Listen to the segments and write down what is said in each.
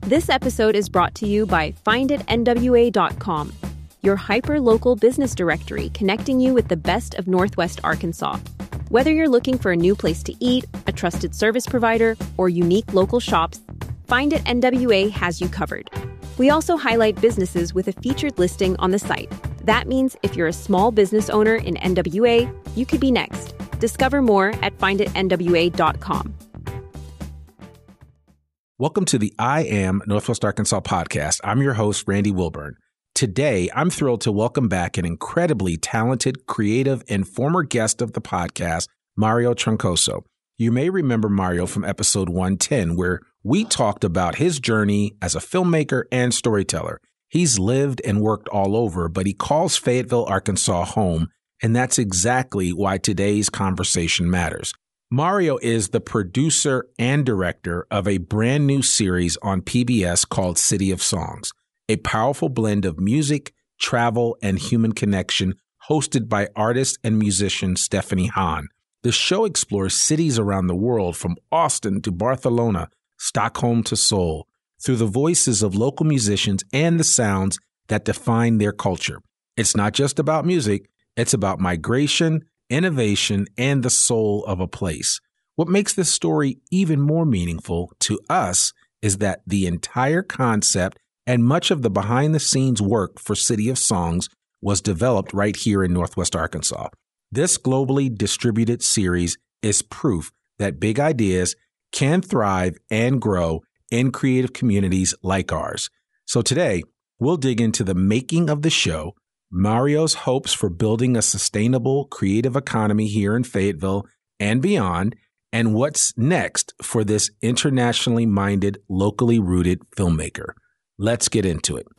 This episode is brought to you by FindItNWA.com, your hyper-local business directory connecting you with the best of Northwest Arkansas. Whether you're looking for a new place to eat, a trusted service provider, or unique local shops, Find It NWA has you covered. We also highlight businesses with a featured listing on the site. That means if you're a small business owner in NWA, you could be next. Discover more at FindItNWA.com. Welcome to the I Am Northwest Arkansas podcast. I'm your host, Randy Wilburn. Today, I'm thrilled to welcome back an incredibly talented, creative, and former guest of the podcast, Mario Troncoso. You may remember Mario from episode 110, where we talked about his journey as a filmmaker and storyteller. He's lived and worked all over, but he calls Fayetteville, Arkansas home, and that's exactly why today's conversation matters. Mario is the producer and director of a brand new series on PBS called City of Songs, a powerful blend of music, travel, and human connection hosted by artist and musician Stephanie Hahn. The show explores cities around the world from Austin to Barcelona, Stockholm to Seoul, through the voices of local musicians and the sounds that define their culture. It's not just about music, it's about migration, innovation, and the soul of a place. What makes this story even more meaningful to us is that the entire concept and much of the behind-the-scenes work for City of Songs was developed right here in Northwest Arkansas. This globally distributed series is proof that big ideas can thrive and grow in creative communities like ours. So today, we'll dig into the making of the show, Mario's hopes for building a sustainable creative economy here in Fayetteville and beyond, and what's next for this internationally minded, locally rooted filmmaker. Let's get into it.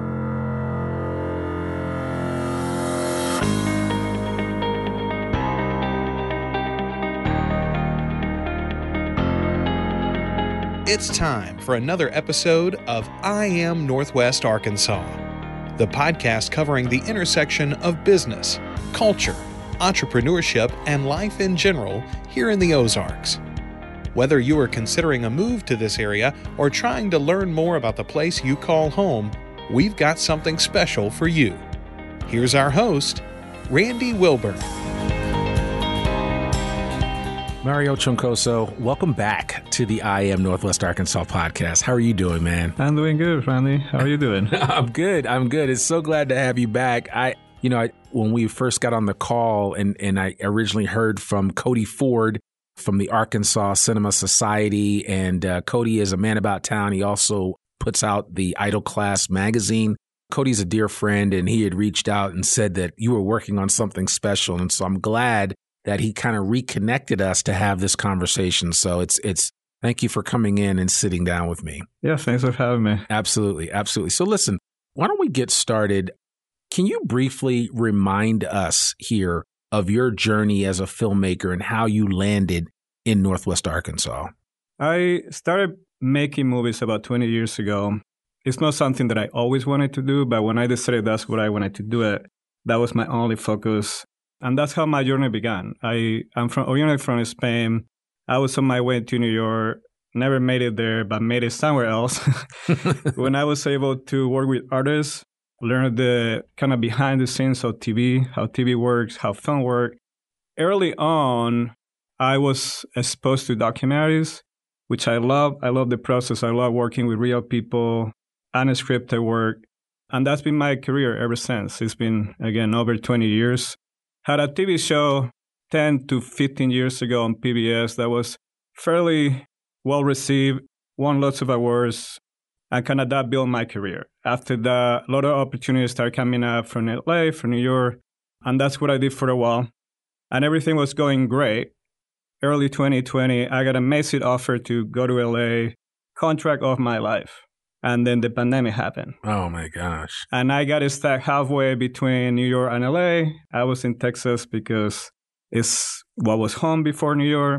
It's time for another episode of I Am Northwest Arkansas, the podcast covering the intersection of business, culture, entrepreneurship, and life in general here in the Ozarks. Whether you are considering a move to this area or trying to learn more about the place you call home, we've got something special for you. Here's our host, Randy Wilburn. Mario Troncoso, welcome back to the I Am Northwest Arkansas podcast. How are you doing, man? I'm doing good, Randy. How are you doing? I'm good. It's so glad to have you back. When we first got on the call and I originally heard from Cody Ford from the Arkansas Cinema Society, and Cody is a man about town. He also puts out the Idol Class magazine. Cody's a dear friend, and he had reached out and said that you were working on something special. And so I'm glad that he kind of reconnected us to have this conversation. So it's thank you for coming in and sitting down with me. Yeah, thanks for having me. Absolutely. So listen, why don't we get started? Can you briefly remind us here of your journey as a filmmaker and how you landed in Northwest Arkansas? I started making movies about 20 years ago. It's not something that I always wanted to do, but when I decided that's what I wanted to do it, that was my only focus. And that's how my journey began. I'm originally from Spain. I was on my way to New York, never made it there, but made it somewhere else. When I was able to work with artists, learn the kind of behind the scenes of TV, how TV works, how film works. Early on, I was exposed to documentaries, which I love. I love the process. I love working with real people, unscripted work. And that's been my career ever since. It's been, again, over 20 years. Had a TV show 10 to 15 years ago on PBS that was fairly well received, won lots of awards, and kind of that built my career. After that, a lot of opportunities started coming up from LA, from New York, and that's what I did for a while. And everything was going great. Early 2020, I got a massive offer to go to LA, contract of my life. And then the pandemic happened. Oh, my gosh. And I got stuck halfway between New York and LA. I was in Texas because it's what was home before New York.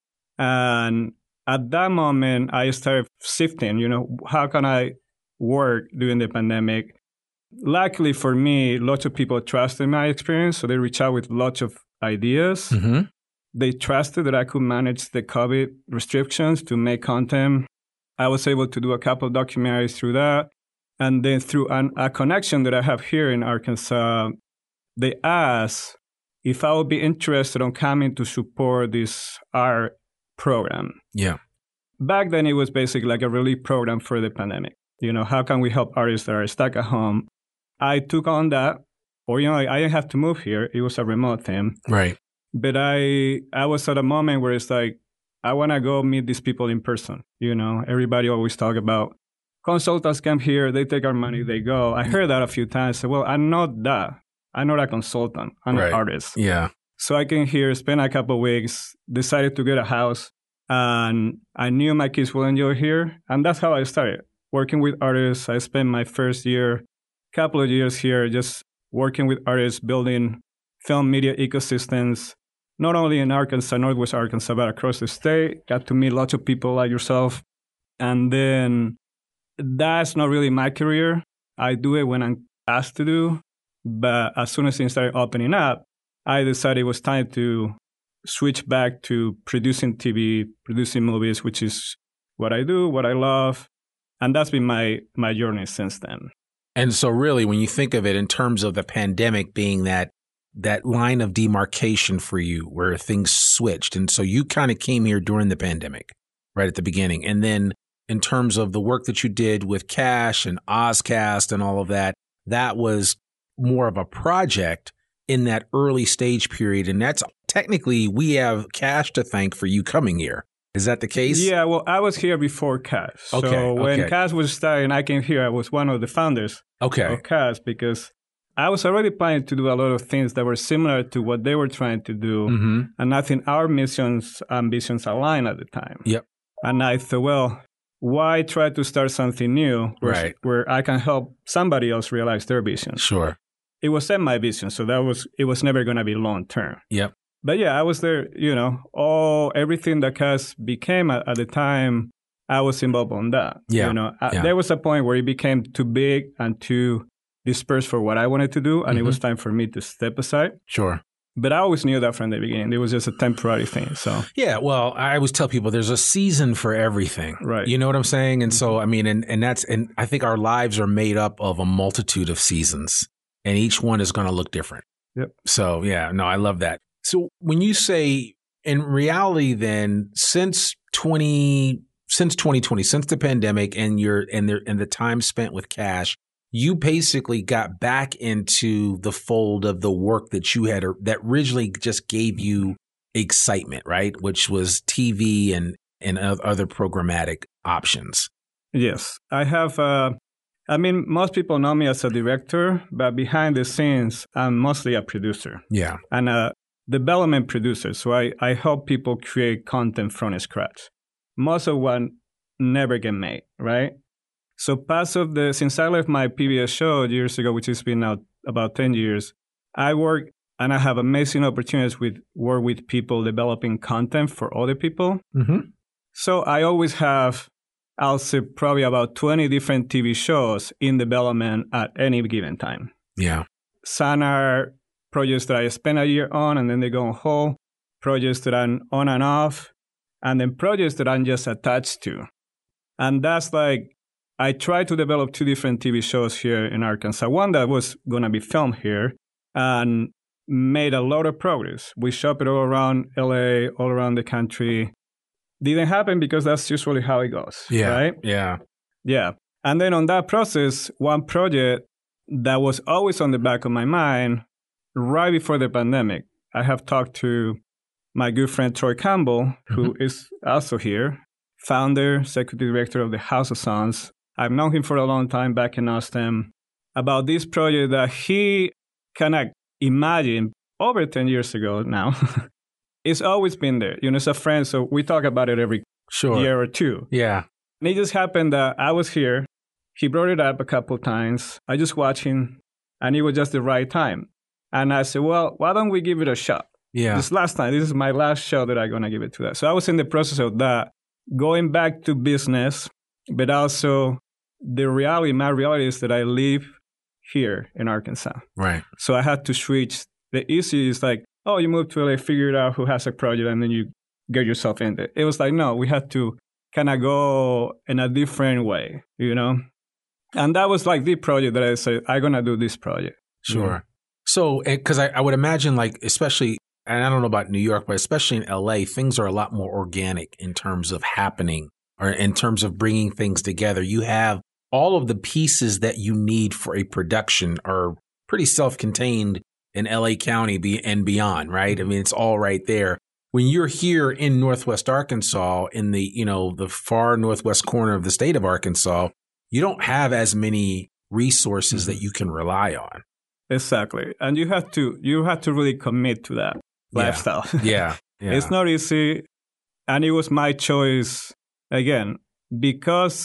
And at that moment, I started shifting, how can I work during the pandemic? Luckily for me, lots of people trusted my experience. So they reached out with lots of ideas. Mm-hmm. They trusted that I could manage the COVID restrictions to make content. I was able to do a couple of documentaries through that. And then through a connection that I have here in Arkansas, they asked if I would be interested in coming to support this art program. Yeah. Back then, it was basically like a relief program for the pandemic. How can we help artists that are stuck at home? I took on that, or, I didn't have to move here. It was a remote thing. Right. But I was at a moment where it's like, I want to go meet these people in person. Everybody always talk about consultants come here, they take our money, they go. I heard that a few times. I said, well, I'm not that. I'm not a consultant. I'm an artist. Yeah. So I came here, spent a couple of weeks, decided to get a house, and I knew my kids will enjoy here. And that's how I started, working with artists. I spent my first couple of years here, just working with artists, building film media ecosystems, not only in Arkansas, Northwest Arkansas, but across the state. Got to meet lots of people like yourself. And then that's not really my career. I do it when I'm asked to do. But as soon as things started opening up, I decided it was time to switch back to producing TV, producing movies, which is what I do, what I love. And that's been my journey since then. And so really, when you think of it in terms of the pandemic being that line of demarcation for you where things switched. And so you kind of came here during the pandemic, right at the beginning. And then in terms of the work that you did with Cash and Ozcast and all of that, that was more of a project in that early stage period. And that's technically, we have Cash to thank for you coming here. Is that the case? Yeah, well, I was here before Cash. So when Cash was starting, I came here. I was one of the founders of Cash because I was already planning to do a lot of things that were similar to what they were trying to do. Mm-hmm. And I think our ambitions aligned at the time. Yep. And I thought, well, why try to start something new where I can help somebody else realize their vision? Sure. It was my vision, so it was never going to be long term. Yep. But yeah, I was there, everything that Cash became at the time, I was involved on that. Yeah. There was a point where it became too big and too dispersed for what I wanted to do, and it was time for me to step aside. Sure. But I always knew that from the beginning. It was just a temporary thing. So yeah, well, I always tell people there's a season for everything. Right. You know what I'm saying? And so, I mean, and I think our lives are made up of a multitude of seasons, and each one is going to look different. Yep. So yeah, no, I love that. So when you say in reality, then since 2020, since the pandemic and the time spent with Cash, you basically got back into the fold of the work that you had that originally just gave you excitement, right? Which was TV and other programmatic options. Yes, I have. Most people know me as a director, but behind the scenes, I'm mostly a producer. Yeah. And a development producer. So I help people create content from scratch. Most of what never get made, right? So since I left my PBS show years ago, which has been now about 10 years, I work and I have amazing opportunities work with people developing content for other people. Mm-hmm. So I always have, I'll say probably about 20 different TV shows in development at any given time. Yeah. Some are projects that I spend a year on and then they go on hold, projects that I'm on and off, and then projects that I'm just attached to. And that's like, I tried to develop 2 different TV shows here in Arkansas. One that was going to be filmed here and made a lot of progress. We shot it all around LA, all around the country. Didn't happen because that's usually how it goes, right? Yeah. Yeah. And then on that process, one project that was always on the back of my mind right before the pandemic, I have talked to my good friend Troy Campbell, who is also here, founder, executive director of the House of Sons. I've known him for a long time back in Austin, about this project that he kind of imagined over 10 years ago now. It's always been there. It's a friend, so we talk about it every year or 2. Yeah. And it just happened that I was here. He brought it up a couple of times. I just watched him, and it was just the right time. And I said, well, why don't we give it a shot? Yeah. This is my last show that I'm going to give it to that. So I was in the process of that, going back to business, but also my reality is that I live here in Arkansas. Right. So I had to switch. The easy is like, oh, you moved to LA, figure it out who has a project, and then you get yourself in there. It was like, no, we had to kind of go in a different way, you know? And that was like the project that I said, I'm going to do this project. Sure. Yeah. So, because I would imagine, like, especially, and I don't know about New York, but especially in LA, things are a lot more organic in terms of happening or in terms of bringing things together. You have all of the pieces that you need for a production are pretty self-contained in LA County and beyond, right? I mean, it's all right there. When you're here in Northwest Arkansas, in the, you know, the far northwest corner of the state of Arkansas, you don't have as many resources that you can rely on. Exactly. And you have to really commit to that lifestyle. Yeah. It's not easy. And it was my choice, again, because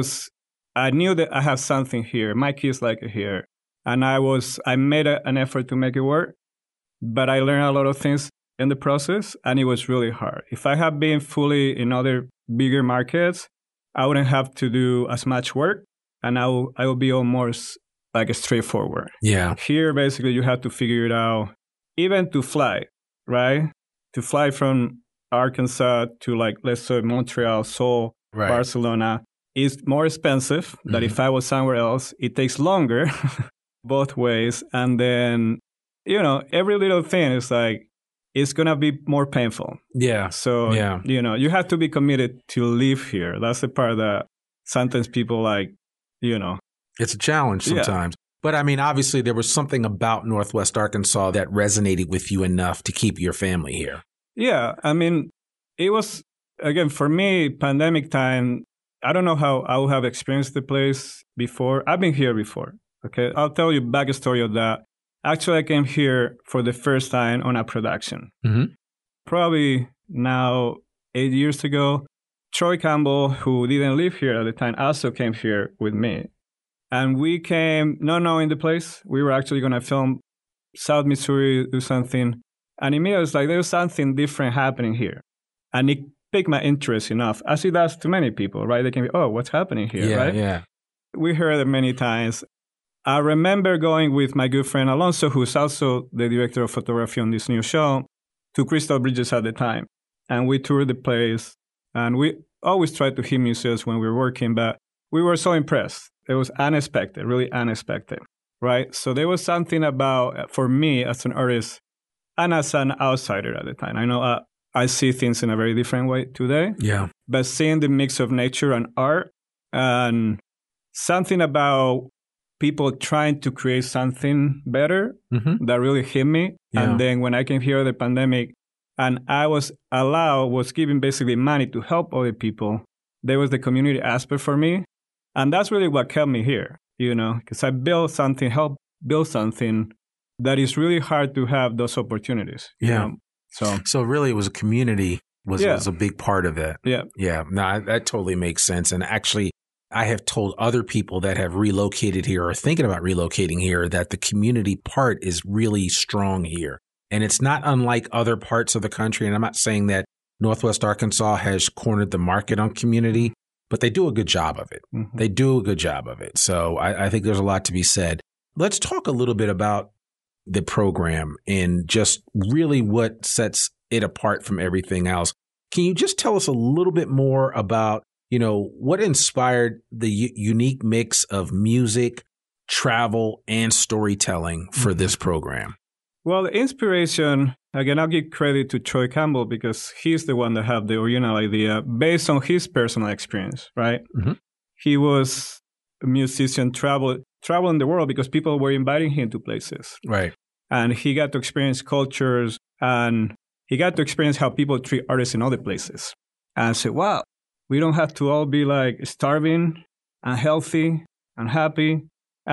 I knew that I have something here. My kids like it here. And I made an effort to make it work, but I learned a lot of things in the process, and it was really hard. If I had been fully in other bigger markets, I wouldn't have to do as much work, and I will be almost like straightforward. Yeah. Here, basically, you have to figure it out, even to fly, right? To fly from Arkansas to, like, let's say Montreal, Seoul, Right. Barcelona is more expensive than if I was somewhere else. It takes longer both ways. And then, you know, every little thing is like, it's going to be more painful. Yeah. So, you know, you have to be committed to live here. That's the part that sometimes people like, you know. It's a challenge sometimes. Yeah. But I mean, obviously there was something about Northwest Arkansas that resonated with you enough to keep your family here. Yeah. I mean, it was, again, for me, pandemic time, I don't know how I would have experienced the place before. I've been here before. Okay. I'll tell you backstory of that. Actually, I came here for the first time on a production. Probably now 8 years ago. Troy Campbell, who didn't live here at the time, also came here with me. And we came not knowing the place. We were actually going to film South Missouri, do something. And immediately it was like, there's something different happening here. And it piqued my interest enough, as it does to many people, right? They can be, oh, what's happening here, right? Yeah. We heard it many times. I remember going with my good friend Alonso, who's also the director of photography on this new show, to Crystal Bridges at the time. And we toured the place. And we always tried to hit museums when we were working, but we were so impressed. It was unexpected, really unexpected, right? So there was something about, for me as an artist and as an outsider at the time. I know I see things in a very different way today. Yeah. But seeing the mix of nature and art and something about people trying to create something better that really hit me. Yeah. And then when I came here, the pandemic, and I was given basically money to help other people. There was the community aspect for me. And that's really what kept me here, you know, because I helped build something that is really hard to have those opportunities. Yeah. You know? So really it was a community was a big part of it. Yeah. Yeah. No, that totally makes sense. And actually, I have told other people that have relocated here or thinking about relocating here that the community part is really strong here. And it's not unlike other parts of the country. And I'm not saying that Northwest Arkansas has cornered the market on community, but they do a good job of it. They do a good job of it. So I think there's a lot to be said. Let's talk a little bit about the program and just really what sets it apart from everything else. Can you just tell us a little bit more about, you know, what inspired the unique mix of music, travel, and storytelling for this program? Well, the inspiration, again, I'll give credit to Troy Campbell because he's the one that had the original idea based on his personal experience, right? He was a musician, traveling the world because people were inviting him to places. Right. And he got to experience cultures and he got to experience how people treat artists in other places. And I said, wow, we don't have to all be like starving and healthy and happy.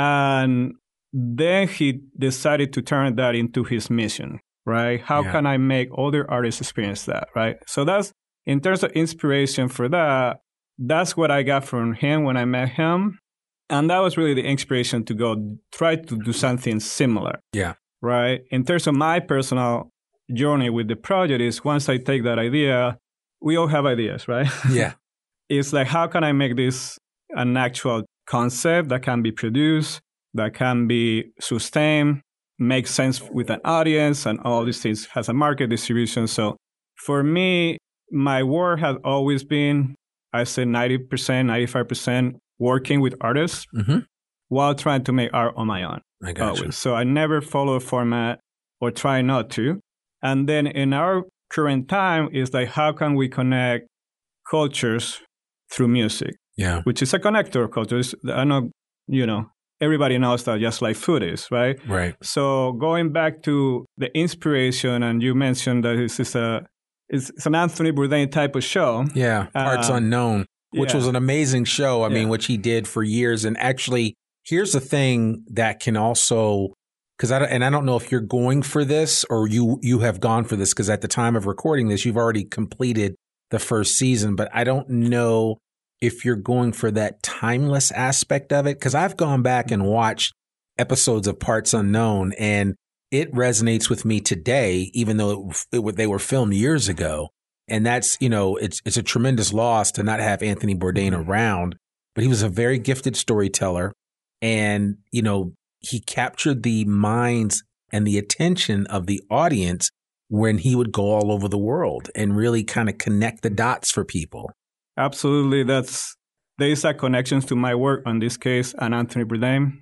And then he decided to turn that into his mission, right? How can I make other artists experience that, right? So that's, in terms of inspiration for that, that's what I got from him when I met him. And that was really the inspiration to go try to do something similar. Yeah. Right? In terms of my personal journey with the project is once I take that idea, we all have ideas, right? Yeah. It's like, how can I make this an actual concept that can be produced, that can be sustained, make sense with an audience, and all these things, has a market distribution. So for me, my work has always been I say 90%, 95% working with artists while trying to make art on my own. I got you. So I never follow a format or try not to. And then in our current time is like, how can we connect cultures through music? Yeah. Which is a connector of cultures. I know, everybody knows that just like food is, right? Right. So going back to the inspiration, and you mentioned that it's an Anthony Bourdain type of show. Yeah. Parts Unknown, which was an amazing show. I mean, which he did for years. And actually, here's the thing that can also, because I don't know if you're going for this or you have gone for this, because at the time of recording this, you've already completed the first season, but I don't know if you're going for that timeless aspect of it, because I've gone back and watched episodes of Parts Unknown, and it resonates with me today, even though they were filmed years ago. And that's, it's a tremendous loss to not have Anthony Bourdain around, but he was a very gifted storyteller. And, he captured the minds and the attention of the audience when he would go all over the world and really kind of connect the dots for people. Absolutely. There is a connection to my work, in this case, and Anthony Bourdain.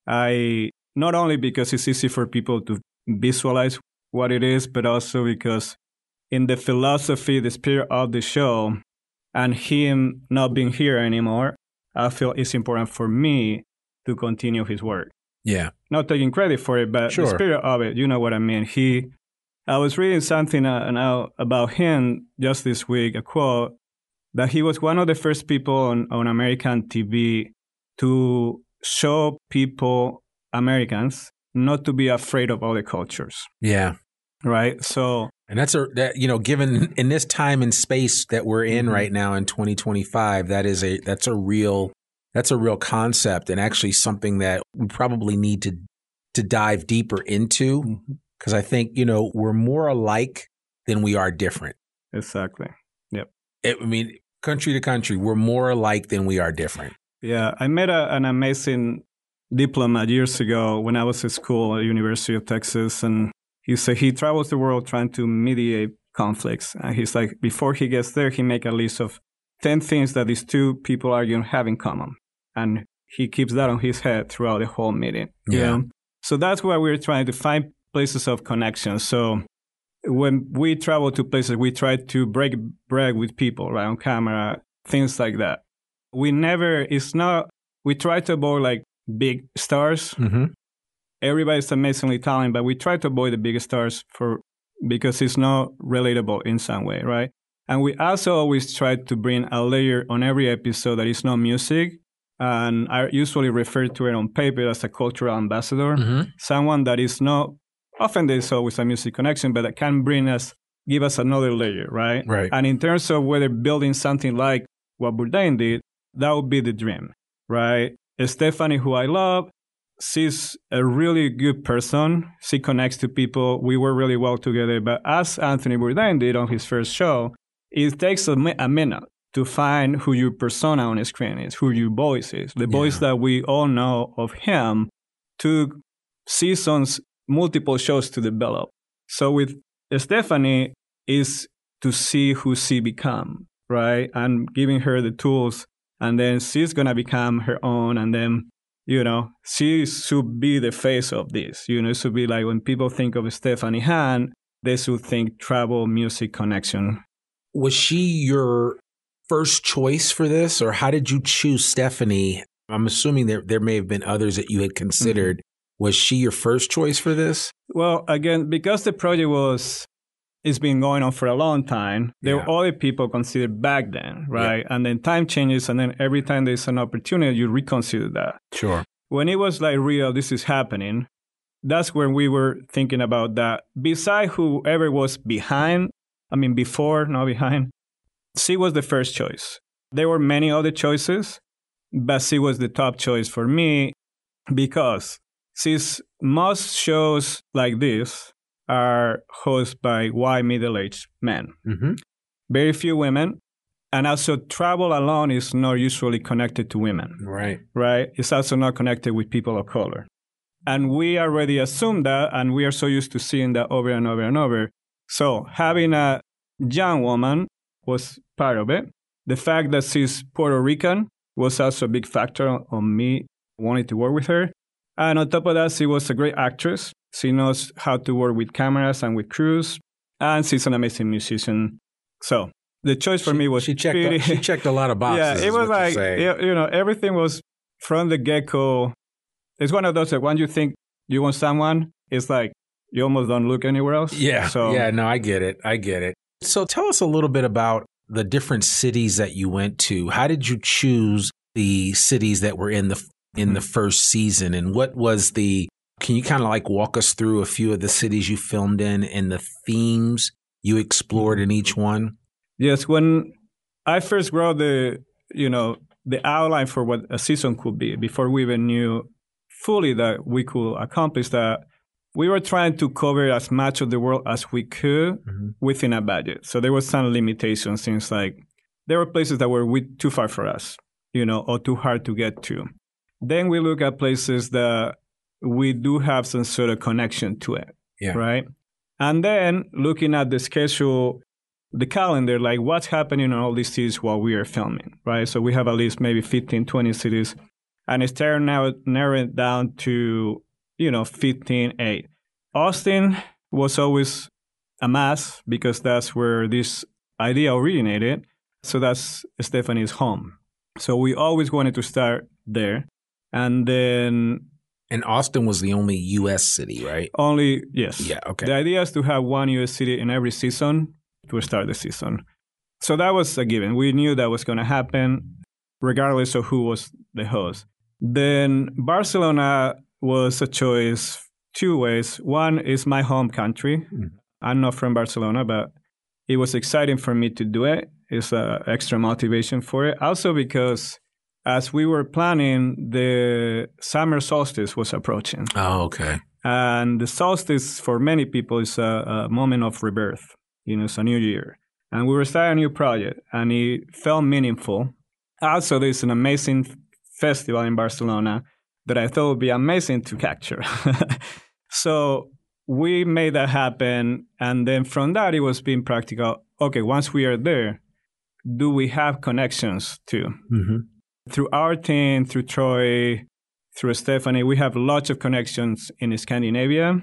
Not only because it's easy for people to visualize what it is, but also because in the philosophy, the spirit of the show, and him not being here anymore, I feel it's important for me to continue his work. Yeah. Not taking credit for it, but the spirit of it, you know what I mean? I was reading something about him just this week, a quote, that he was one of the first people on American TV to show people, Americans, not to be afraid of other cultures. Yeah. Right? So, and given in this time and space that we're in right now in 2025, that's a real concept, and actually something that we probably need to dive deeper into, because I think, we're more alike than we are different. Exactly. Yep. Country to country, we're more alike than we are different. Yeah. I met an amazing diplomat years ago when I was at school at University of Texas, and he said he travels the world trying to mediate conflicts. And he's like, before he gets there, he make a list of 10 things that these two people are going to have in common. And he keeps that on his head throughout the whole meeting. Yeah. So that's why we're trying to find places of connection. So when we travel to places, we try to break bread with people, right, on camera, things like that. We try to avoid like big stars. Mm-hmm. Everybody's amazingly talented, but we try to avoid the big stars because it's not relatable in some way, right? And we also always try to bring a layer on every episode that is not music. And I usually refer to it on paper as a cultural ambassador, someone that is not, often there's always a music connection, but that can give us another layer, right? Right. And in terms of whether building something like what Bourdain did, that would be the dream, right? Stephanie, who I love, she's a really good person. She connects to people. We work really well together. But as Anthony Bourdain did on his first show, it takes a minute to find who your persona on the screen is, who your voice is. The voice that we all know of him took seasons, multiple shows to develop. So with Stephanie is to see who she become, right? And giving her the tools, and then she's going to become her own, and then, she should be the face of this. It should be like when people think of Stephanie Han, they should think travel, music, connection. Was she your first choice for this, or how did you choose Stephanie? I'm assuming there may have been others that you had considered. Mm-hmm. Was she your first choice for this? Well, again, because the project it's been going on for a long time, there were other people considered back then, right? Yeah. And then time changes, and then every time there's an opportunity, you reconsider that. Sure. When it was like real, this is happening, that's when we were thinking about that. Besides whoever was before, not behind, she was the first choice. There were many other choices, but she was the top choice for me because most shows like this are hosted by white middle-aged men. Mm-hmm. Very few women. And also travel alone is not usually connected to women. Right. Right? It's also not connected with people of color. And we already assume that, and we are so used to seeing that over and over and over. So having a young woman was part of it. The fact that she's Puerto Rican was also a big factor on me wanting to work with her. And on top of that, she was a great actress. She knows how to work with cameras and with crews. And she's an amazing musician. So the choice for me was she checked a lot of boxes. Yeah, it was like, everything was from the get-go. It's one of those that when you think you want someone, it's like you almost don't look anywhere else. Yeah, no, I get it. So tell us a little bit about the different cities that you went to. How did you choose the cities that were in the first season, and what was can you kind of like walk us through a few of the cities you filmed in and the themes you explored in each one? Yes, when I first wrote the outline for what a season could be, before we even knew fully that we could accomplish that, we were trying to cover as much of the world as we could within a budget. So there was some limitations, things like there were places that were too far for us, or too hard to get to. Then we look at places that we do have some sort of connection to it, right? And then looking at the schedule, the calendar, like what's happening in all these cities while we are filming, right? So we have at least maybe 15, 20 cities, and it's narrowed down to, 15-8. Austin was always a must because that's where this idea originated. So that's Stephanie's home. So we always wanted to start there. And then... And Austin was the only U.S. city, right? Only, yes. Yeah, okay. The idea is to have one U.S. city in every season to start the season. So that was a given. We knew that was going to happen regardless of who was the host. Then Barcelona was a choice two ways. One is my home country. I'm not from Barcelona, but it was exciting for me to do it. It's extra motivation for it. Also because as we were planning, the summer solstice was approaching. Oh, okay. And the solstice for many people is a moment of rebirth. It's a new year. And we were starting a new project, and it felt meaningful. Also, there's an amazing festival in Barcelona that I thought would be amazing to capture. So we made that happen. And then from that, it was being practical. Okay, once we are there, do we have connections too? Through our team, through Troy, through Stephanie, we have lots of connections in Scandinavia.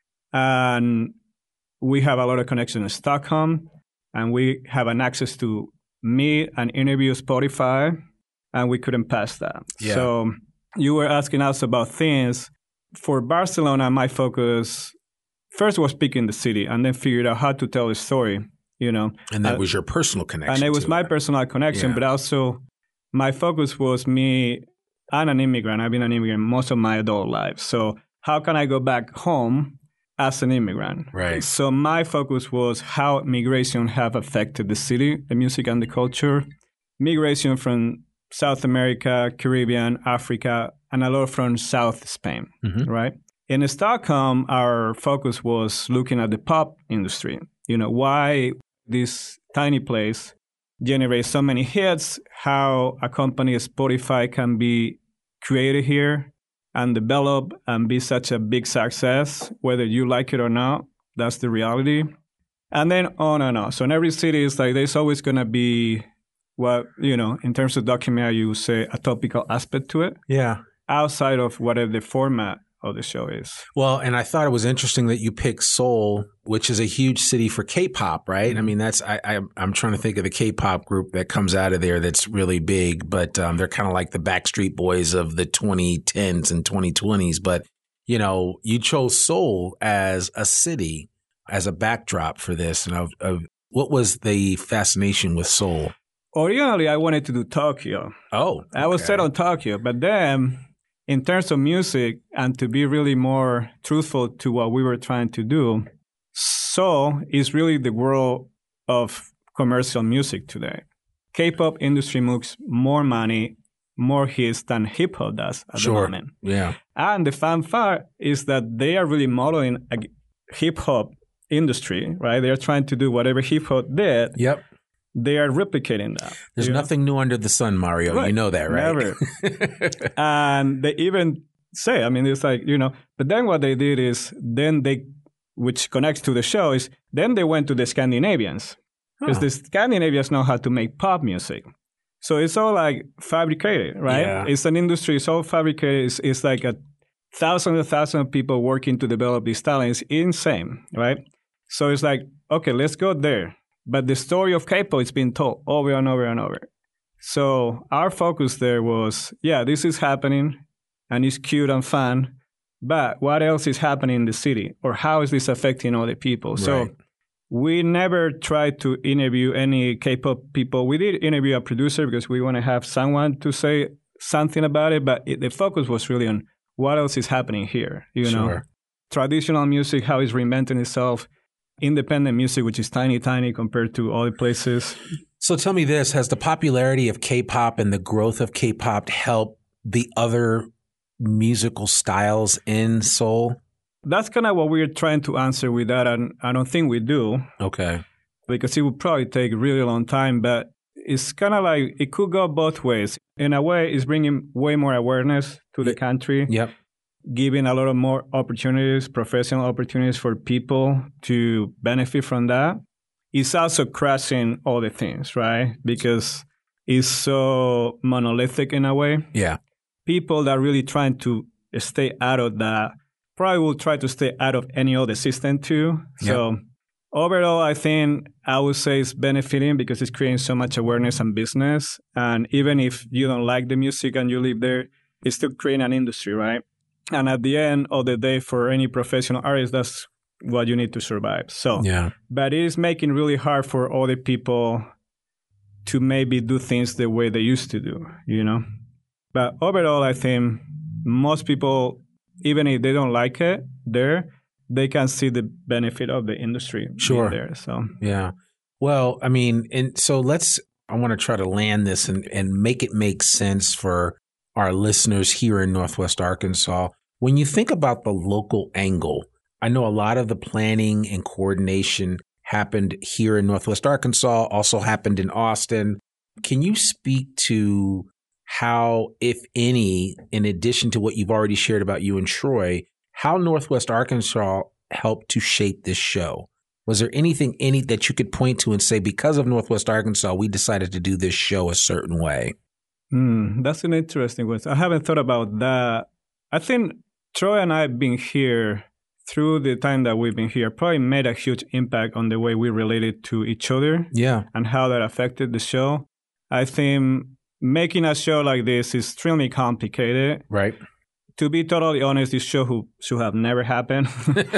And we have a lot of connections in Stockholm. And we have an access to meet and interview Spotify. And we couldn't pass that. Yeah. So you were asking us about things. For Barcelona, my focus first was picking the city and then figured out how to tell a story, And that was your personal connection. And it was my personal connection, but also my focus was me. I'm an immigrant. I've been an immigrant most of my adult life. So how can I go back home as an immigrant? Right. So my focus was how migration have affected the city, the music and the culture. Migration from South America, Caribbean, Africa, and a lot from South Spain, right? In Stockholm, our focus was looking at the pop industry. Why this tiny place generates so many hits, how a company as Spotify can be created here and develop and be such a big success, whether you like it or not. That's the reality. And then on and on. So in every city, it's like there's always going to be what, in terms of documentary, you say a topical aspect to it. Yeah. Outside of whatever the format of the show is. Well, and I thought it was interesting that you picked Seoul, which is a huge city for K-pop, right? I mean, I'm trying to think of the K-pop group that comes out of there that's really big, but they're kind of like the Backstreet Boys of the 2010s and 2020s. But, you chose Seoul as a city, as a backdrop for this. And what was the fascination with Seoul? Originally, I wanted to do Tokyo. Oh, okay. I was set on Tokyo, but then in terms of music and to be really more truthful to what we were trying to do, Seoul is really the world of commercial music today. K-pop industry makes more money, more hits than hip-hop does at the moment. Yeah. And the fanfare is that they are really modeling a hip-hop industry, right? They're trying to do whatever hip-hop did. Yep. They are replicating that. There's nothing new under the sun, Mario. Right. You know that, right? Never. And they even say, it's like, but then what they did is which connects to the show, is then they went to the Scandinavians Because the Scandinavians know how to make pop music. So it's all like fabricated, right? Yeah. It's an industry. It's all fabricated. It's like thousands of people working to develop this talent. It's insane, right? So it's like, okay, let's go there. But the story of K-pop is being told over and over and over. So our focus there was, yeah, this is happening and it's cute and fun, but what else is happening in the city? Or how is this affecting other people? Right. So we never tried to interview any K-pop people. We did interview a producer because we want to have someone to say something about it, but the focus was really on what else is happening here, you know? Traditional music, how it's reinventing itself, independent music, which is tiny compared to other places. So tell me this, has the popularity of K-pop and the growth of K-pop helped the other musical styles in Seoul? That's kind of what we're trying to answer with that, and I don't think we do. Okay. Because it would probably take a really long time, but it's kind of like it could go both ways. In a way, it's bringing way more awareness to the country. Yep. Giving a lot of more opportunities, professional opportunities for people to benefit from that. It's also crashing all the things, right? Because it's so monolithic in a way. Yeah. People that are really trying to stay out of that probably will try to stay out of any other system too. Yep. So overall, I think I would say it's benefiting because it's creating so much awareness and business. And even if you don't like the music and you live there, it's still creating an industry, right? And at the end of the day, for any professional artist, that's what you need to survive. So, yeah. But it is making it really hard for other people to maybe do things the way they used to do, you know? But overall, I think most people, even if they don't like it there, they can see the benefit of the industry being there. So, yeah. Well, I mean, and so I want to try to land this and make it make sense for our listeners here in Northwest Arkansas. When you think about the local angle, I know a lot of the planning and coordination happened here in Northwest Arkansas, also happened in Austin. Can you speak to how, if any, in addition to what you've already shared about you and Troy, how Northwest Arkansas helped to shape this show? Was there anything that you could point to and say, because of Northwest Arkansas, we decided to do this show a certain way? That's an interesting question. I haven't thought about that. I think Troy and I have been here through the time that we've been here, probably made a huge impact on the way we related to each other. Yeah. And how that affected the show. I think making a show like this is extremely complicated. Right. To be totally honest, this show should have never happened.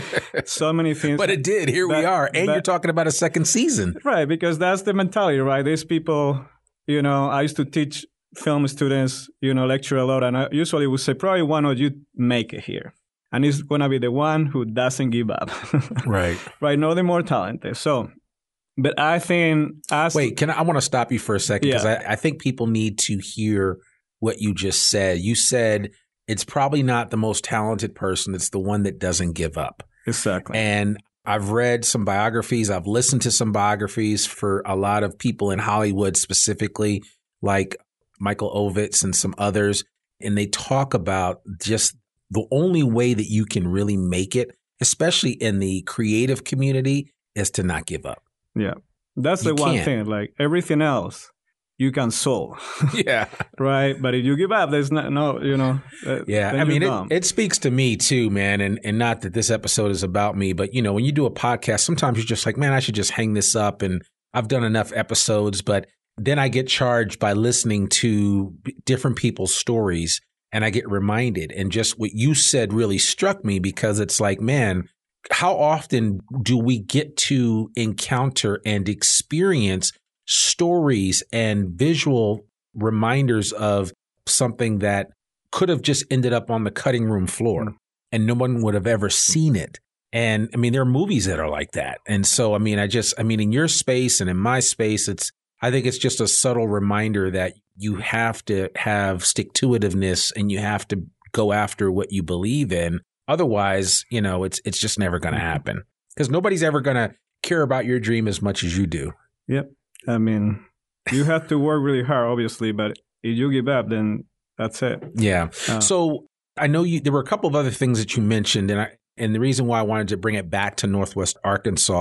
So many things. But it did. Here we are. And you're talking about a second season. Right. Because that's the mentality, right? These people, you know, I used to teach film students, you know, lecture a lot. And I usually would say, probably one of you make it here. And it's going to be the one who doesn't give up. Right. Right. No, the more talented. So, but I think I want to stop you for a second because I think people need to hear what you just said. You said it's probably not the most talented person. It's the one that doesn't give up. Exactly. And I've read some biographies. I've listened to some biographies for a lot of people in Hollywood specifically, like Michael Ovitz and some others. And they talk about just the only way that you can really make it, especially in the creative community, is to not give up. Yeah. That's the one thing. Like everything else, you can solve. Yeah. Right. But if you give up, there's no, you know. Yeah. I mean, it speaks to me too, man. And not that this episode is about me, but, you know, when you do a podcast, sometimes you're just like, man, I should just hang this up. And I've done enough episodes. But then I get charged by listening to different people's stories. And I get reminded, and just what you said really struck me because it's like, man, how often do we get to encounter and experience stories and visual reminders of something that could have just ended up on the cutting room floor and no one would have ever seen it? And I mean, there are movies that are like that. And so, I mean, in your space and in my space, I think it's just a subtle reminder that you have to have stick-to-itiveness and you have to go after what you believe in. Otherwise, you know, it's just never going to happen because nobody's ever going to care about your dream as much as you do. Yep. I mean, you have to work really hard, obviously, but if you give up, then that's it. Yeah. So I know there were a couple of other things that you mentioned, and the reason why I wanted to bring it back to Northwest Arkansas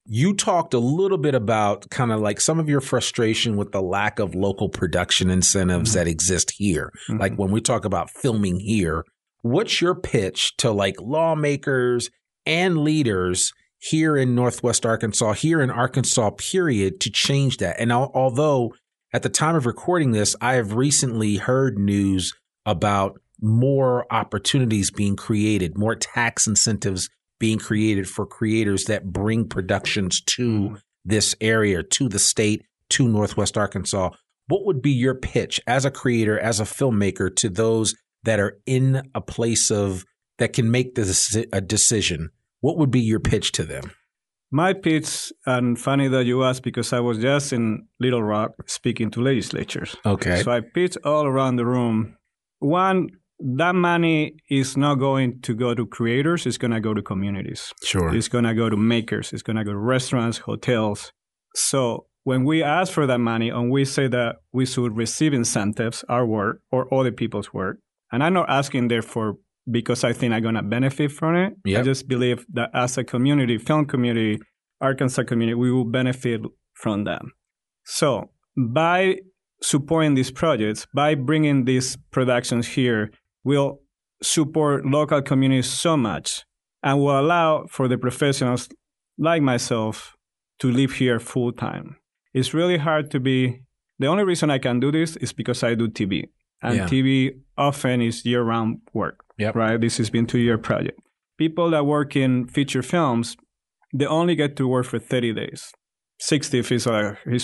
You talked a little bit about kind of like some of your frustration with the lack of local production incentives that exist here. Like when we talk about filming here, what's your pitch to like lawmakers and leaders here in Northwest Arkansas, here in Arkansas, period, to change that? And although at the time of recording this, I have recently heard news about more opportunities being created, more tax incentives being created for creators that bring productions to this area, to the state, to Northwest Arkansas. What would be your pitch as a creator, as a filmmaker, to those that are in a place of that can make a decision? What would be your pitch to them? My pitch, and funny that you asked, because I was just in Little Rock speaking to legislatures. Okay. So I pitch all around the room. One, that money is not going to go to creators. It's going to go to communities. Sure. It's going to go to makers. It's going to go to restaurants, hotels. So when we ask for that money and we say that we should receive incentives, our work or other people's work, and I'm not asking therefore because I think I'm going to benefit from it. Yep. I just believe that as a community, film community, Arkansas community, we will benefit from that. So by supporting these projects, by bringing these productions here, will support local communities so much and will allow for the professionals like myself to live here full time. It's really hard to be. The only reason I can do this is because I do TV. And TV often is year-round work, right? This has been a 2-year project. People that work in feature films, they only get to work for 30 days, 60 if it's,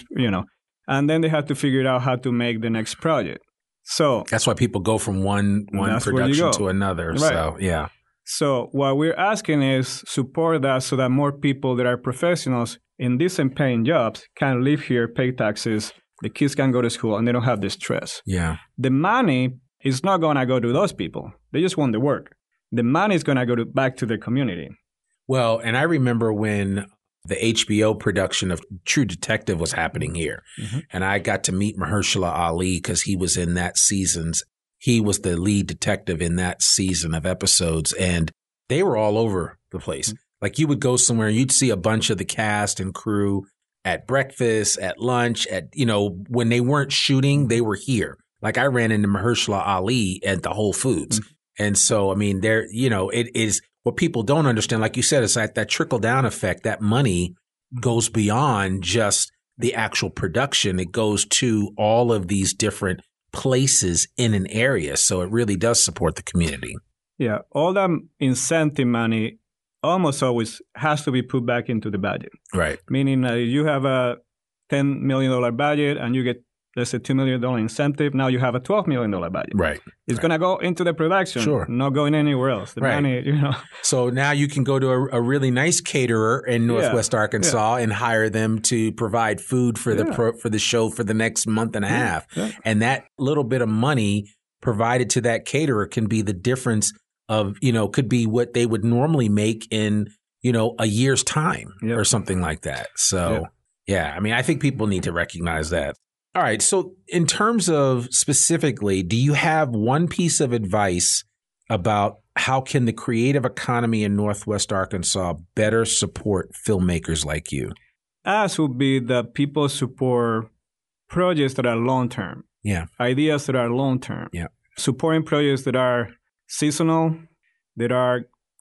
and then they have to figure out how to make the next project. So that's why people go from one production to another. Right. So, yeah. So what we're asking is support that so that more people that are professionals in decent paying jobs can live here, pay taxes, the kids can go to school, and they don't have the stress. Yeah. The money is not going to go to those people. They just want the work. The money is going to go back to the community. Well, and I remember when the HBO production of True Detective was happening here. And I got to meet Mahershala Ali because he was in that season's. He was the lead detective in that season of episodes, and they were all over the place. Like you would go somewhere, you'd see a bunch of the cast and crew at breakfast, at lunch, when they weren't shooting, they were here. Like I ran into Mahershala Ali at the Whole Foods. And so, I mean, it is what people don't understand. Like you said, it's like that trickle down effect. That money goes beyond just the actual production. It goes to all of these different places in an area. So it really does support the community. Yeah. All that incentive money almost always has to be put back into the budget. Right. Meaning you have a $10 million budget and you get, let's say, $2 million incentive. Now you have a $12 million budget. Right. It's going to go into the production, not going anywhere else. The money, So now you can go to a really nice caterer in Northwest Arkansas and hire them to provide food for the show for the next month and a half. Yeah. And that little bit of money provided to that caterer can be the difference of, could be what they would normally make in, a year's time or something like that. So, I mean, I think people need to recognize that. All right. So in terms of specifically, do you have one piece of advice about how can the creative economy in Northwest Arkansas better support filmmakers like you? As would be that people support projects that are long-term. Yeah. Ideas that are long-term. Yeah. Supporting projects that are seasonal, that are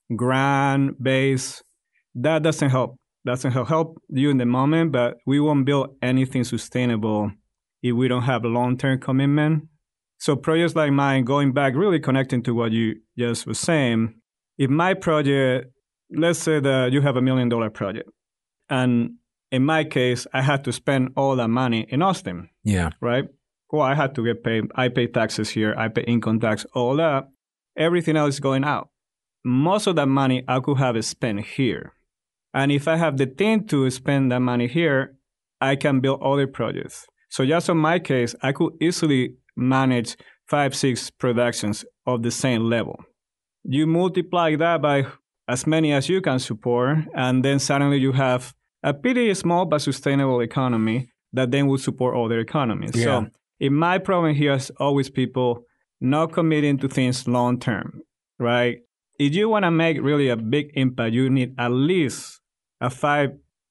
grant-based. That doesn't help. Help you in the moment, but we won't build anything sustainable if we don't have a long-term commitment. So projects like mine, going back, really connecting to what you just was saying, if my project, let's say that you have $1 million project, and in my case, I had to spend all that money in Austin. Yeah. Right? Well, I had to get paid. I pay taxes here. I pay income tax, all that. Everything else is going out. Most of that money I could have spent here. And if I have the team to spend that money here, I can build other projects. So just in my case, I could easily manage 5-6 productions of the same level. You multiply that by as many as you can support, and then suddenly you have a pretty small but sustainable economy that then will support other economies. Yeah. So in my problem here is always people not committing to things long term, right? If you want to make really a big impact, you need at least a 5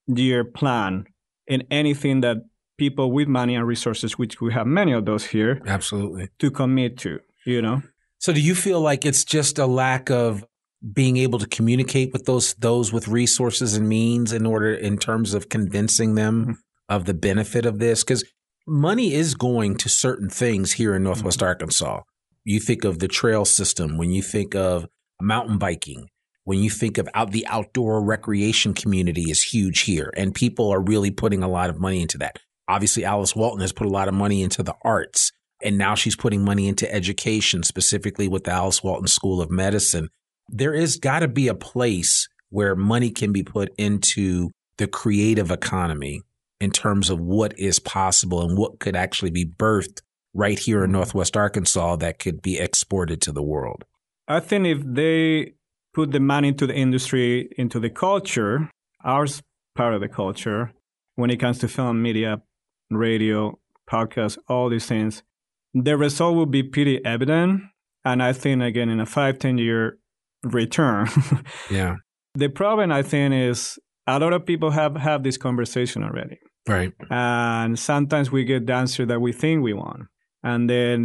year plan in anything that people with money and resources, which we have many of those here, absolutely, to commit to, you know? So do you feel like it's just a lack of being able to communicate with those with resources and means in terms of convincing them of the benefit of this? Because money is going to certain things here in Northwest Arkansas. You think of the trail system, when you think of mountain biking, when you think of the outdoor recreation community is huge here, and people are really putting a lot of money into that. Obviously, Alice Walton has put a lot of money into the arts, and now she's putting money into education, specifically with the Alice Walton School of Medicine. There is got to be a place where money can be put into the creative economy in terms of what is possible and what could actually be birthed right here in Northwest Arkansas that could be exported to the world. I think if they put the money into the industry, into the culture, our part of the culture, when it comes to film, media, radio, podcasts, all these things, the result will be pretty evident. And I think, again, in a 5-10 year return. Yeah. The problem, I think, is a lot of people have this conversation already. Right. And sometimes we get the answer that we think we want. And then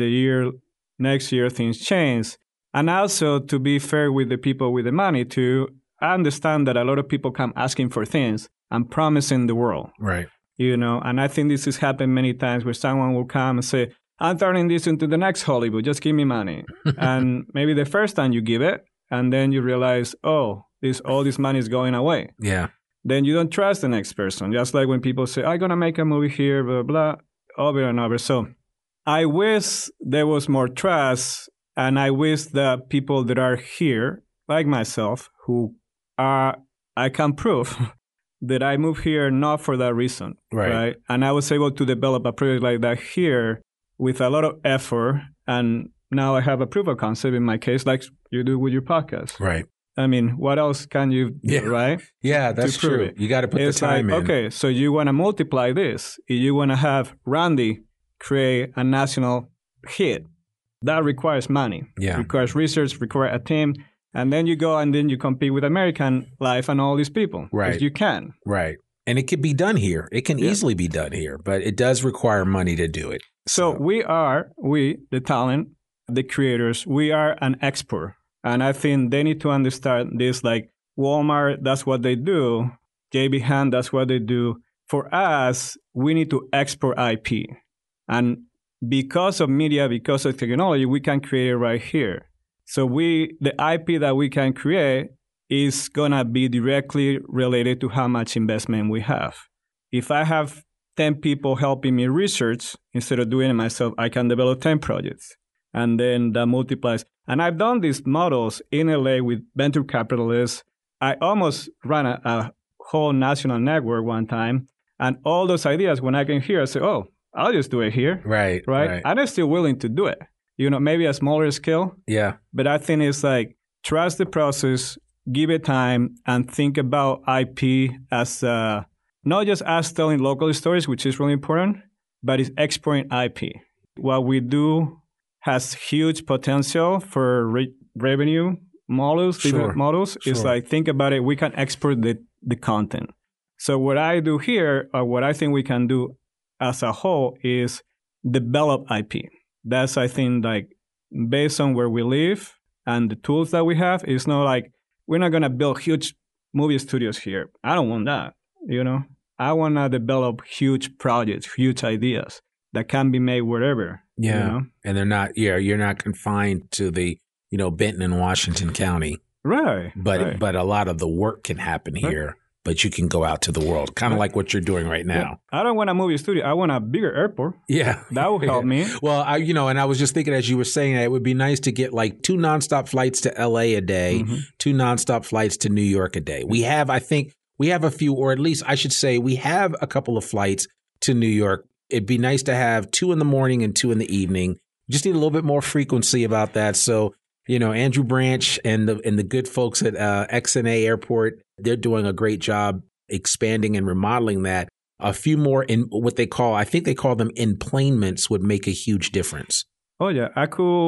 next year, things change. And also, to be fair with the people with the money, too, I understand that a lot of people come asking for things and promising the world. Right. You know, and I think this has happened many times where someone will come and say, I'm turning this into the next Hollywood, just give me money. And maybe the first time you give it, and then you realize, all this money is going away. Yeah. Then you don't trust the next person. Just like when people say, I'm going to make a movie here, blah, blah, over and over. So I wish there was more trust, and I wish that people that are here, like myself, who I can prove that I moved here not for that reason. Right. And I was able to develop a project like that here with a lot of effort, and now I have a proof of concept in my case, like you do with your podcast. Right. I mean, what else can you do, right? Yeah, that's true. You got to put the time in. Okay, so you want to multiply this. You want to have Randy create a national hit. That requires money. Yeah. Requires research, requires a team. And then you go and then you compete with American Life and all these people. Right. You can. Right. And it could be done here. It can easily be done here, but it does require money to do it. So we, the talent, the creators, we are an export. And I think they need to understand this, like Walmart, that's what they do. JB Hunt, that's what they do. For us, we need to export IP. And because of media, because of technology, we can create it right here. So the IP that we can create is going to be directly related to how much investment we have. If I have 10 people helping me research, instead of doing it myself, I can develop 10 projects. And then that multiplies. And I've done these models in LA with venture capitalists. I almost ran a whole national network one time. And all those ideas, when I came here, I say, oh, I'll just do it here. Right. And I'm still willing to do it. You know, maybe a smaller scale. Yeah. But I think it's like, trust the process, give it time, and think about IP as not just us telling local stories, which is really important, but it's exporting IP. What we do has huge potential for revenue models, different models. Sure. It's like, think about it, we can export the content. So what I do here, or what I think we can do as a whole, is develop IP. That's, I think, like, based on where we live and the tools that we have, it's not like, we're not going to build huge movie studios here. I don't want that, you know? I want to develop huge projects, huge ideas that can be made wherever. Yeah. You know? And they're not, you're not confined to the, Benton and Washington County. Right. But a lot of the work can happen here, but you can go out to the world, kind of like what you're doing right now. Yeah. I don't want a movie studio. I want a bigger airport. Yeah. That will help me. Well, and I was just thinking as you were saying that, it would be nice to get like 2 nonstop flights to LA a day, 2 nonstop flights to New York a day. We have a few, or at least I should say we have a couple of flights to New York. It'd be nice to have 2 in the morning and 2 in the evening. Just need a little bit more frequency about that. So, Andrew Branch and the good folks at XNA Airport, they're doing a great job expanding and remodeling that. A few more in what they call them enplanements would make a huge difference. Oh, yeah. I could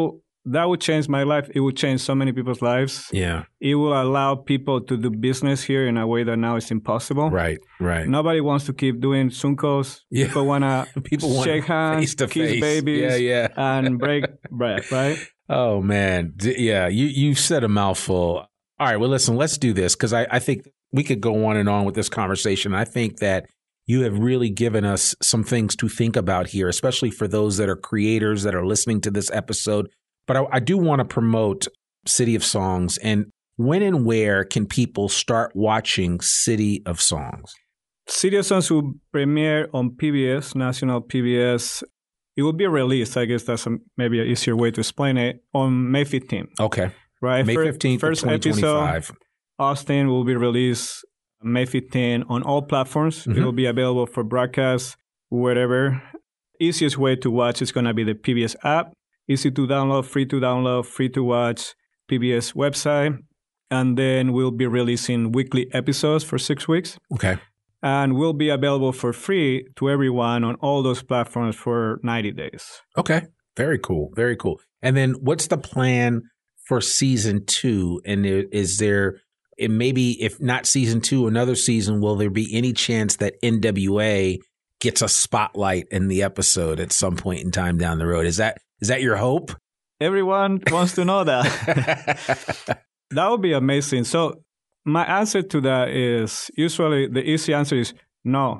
that would change my life. It would change so many people's lives. Yeah. It will allow people to do business here in a way that now is impossible. Right. Nobody wants to keep doing Zoom calls. Yeah. People want to shake hands, kiss babies, and break bread, right? Oh, man. Yeah, you said a mouthful. All right, well, listen, let's do this because I think we could go on and on with this conversation. I think that you have really given us some things to think about here, especially for those that are creators that are listening to this episode. But I do want to promote City of Songs. And when and where can people start watching City of Songs? City of Songs will premiere on PBS, national PBS. It will be released, I guess that's maybe an easier way to explain it, on May 15th. Okay. Right? May 15th, first 2025. Episode, Austin will be released May 15th on all platforms. Mm-hmm. It will be available for broadcast, wherever. Easiest way to watch is going to be the PBS app. Easy to download, free to watch, PBS website. And then we'll be releasing weekly episodes for 6 weeks. Okay. And will be available for free to everyone on all those platforms for 90 days. Okay. Very cool. Very cool. And then what's the plan for season 2? And is there, and maybe if not season 2, another season, will there be any chance that NWA gets a spotlight in the episode at some point in time down the road? Is that your hope? Everyone wants to know that. That would be amazing. So my answer to that is usually the easy answer is no.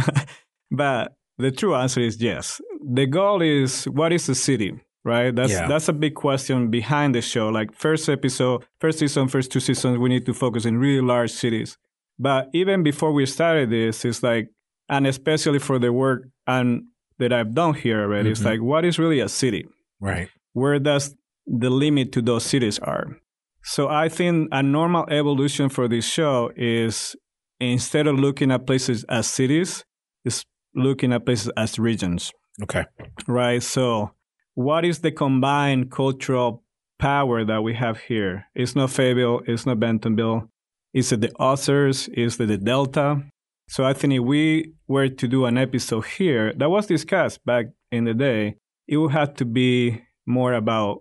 But the true answer is yes. The goal is, what is the city, right? That's a big question behind the show. Like first season, first 2 seasons, we need to focus in really large cities. But even before we started this, it's like, and especially for the work that I've done here already, it's like, what is really a city? Right. Where does the limit to those cities are? So I think a normal evolution for this show is, instead of looking at places as cities, is looking at places as regions. Okay. Right. So what is the combined cultural power that we have here? It's not Fayetteville. It's not Bentonville. Is it the Ozarks? Is it the Delta? So I think if we were to do an episode here that was discussed back in the day, it would have to be more about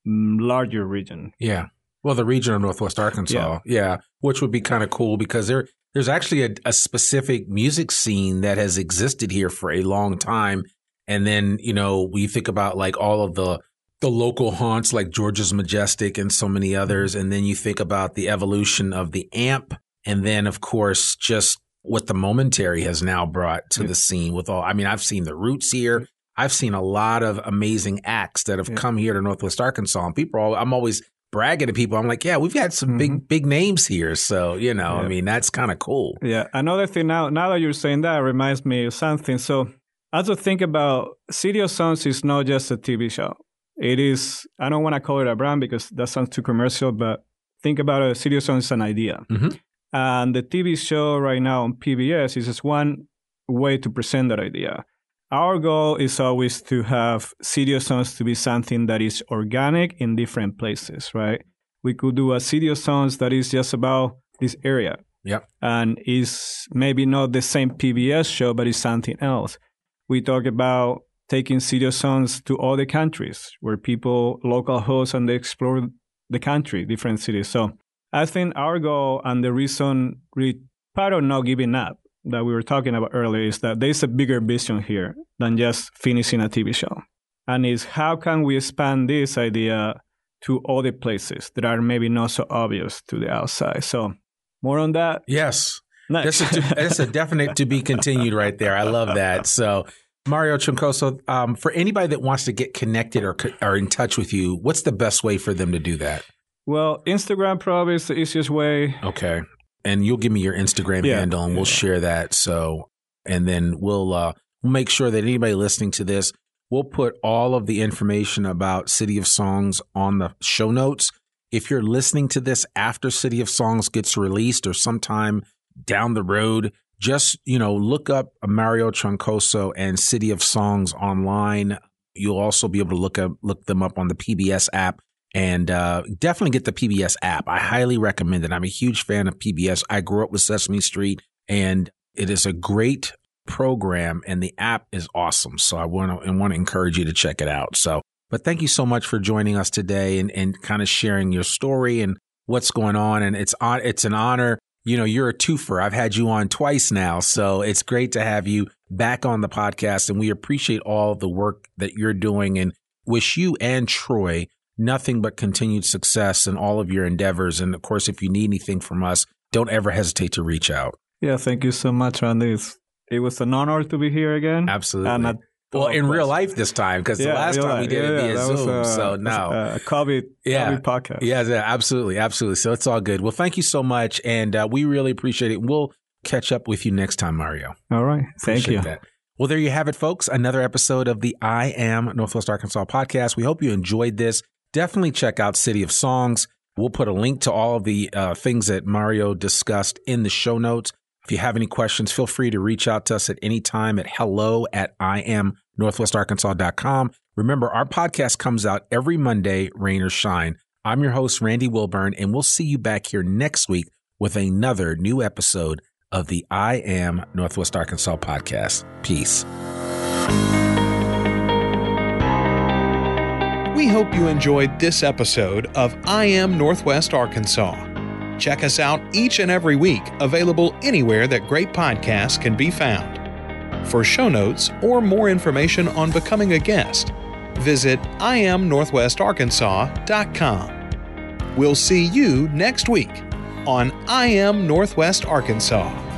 larger region. Yeah. Well, the region of Northwest Arkansas. Yeah. Which would be kind of cool because there's actually a specific music scene that has existed here for a long time. And then, we think about like all of the local haunts like George's Majestic and so many others. And then you think about the evolution of the AMP. And then, of course, just what the Momentary has now brought to the scene with all, I've seen the Roots here. I've seen a lot of amazing acts that have come here to Northwest Arkansas. And I'm always bragging to people. I'm like, yeah, we've got some big names here. So, that's kind of cool. Yeah. Another thing now that you're saying that reminds me of something. So as I think about City of Songs is not just a TV show. It is, I don't want to call it a brand because that sounds too commercial, but think about it, City of Songs is an idea. Mm-hmm. And the TV show right now on PBS is just one way to present that idea. Our goal is always to have City of Songs to be something that is organic in different places, right? We could do a City of Songs that is just about this area. Yep. And is maybe not the same PBS show, but it's something else. We talk about taking City of Songs to other countries where local hosts, and they explore the country, different cities. So I think our goal and the reason part of not giving up that we were talking about earlier is that there's a bigger vision here than just finishing a TV show. And it's how can we expand this idea to other places that are maybe not so obvious to the outside. So more on that. Yes. Nice. That's a definite to be continued right there. I love that. So Mario Troncoso, for anybody that wants to get connected or in touch with you, what's the best way for them to do that? Well, Instagram probably is the easiest way. Okay. And you'll give me your Instagram handle and we'll share that. So, and then we'll make sure that anybody listening to this, we'll put all of the information about City of Songs on the show notes. If you're listening to this after City of Songs gets released or sometime down the road, just, look up Mario Troncoso and City of Songs online. You'll also be able to look them up on the PBS app. And definitely get the PBS app. I highly recommend it. I'm a huge fan of PBS. I grew up with Sesame Street, and it is a great program, and the app is awesome. So I want to encourage you to check it out. So But thank you so much for joining us today and kind of sharing your story and what's going on. And it's an honor. You know, you're a twofer. I've had you on twice now, so it's great to have you back on the podcast. And we appreciate all the work that you're doing and wish you and Troy nothing but continued success in all of your endeavors. And of course, if you need anything from us, don't ever hesitate to reach out. Yeah, thank you so much, Randy. It was an honor to be here again. Absolutely. Well, in real life this time, because the last time we did it via Zoom. A COVID podcast. Yeah, absolutely. Absolutely. So it's all good. Well, thank you so much. And we really appreciate it. We'll catch up with you next time, Mario. All right. Thank you. That. Well, there you have it, folks. Another episode of the I Am Northwest Arkansas podcast. We hope you enjoyed this. Definitely check out City of Songs. We'll put a link to all of the things that Mario discussed in the show notes. If you have any questions, feel free to reach out to us at any time at hello@IamNorthwestArkansas.com. Remember, our podcast comes out every Monday, rain or shine. I'm your host, Randy Wilburn, and we'll see you back here next week with another new episode of the I Am Northwest Arkansas podcast. Peace. We hope you enjoyed this episode of I Am Northwest Arkansas. Check us out each and every week, available anywhere that great podcasts can be found. For show notes or more information on becoming a guest, visit IamNorthwestArkansas.com. We'll see you next week on I Am Northwest Arkansas.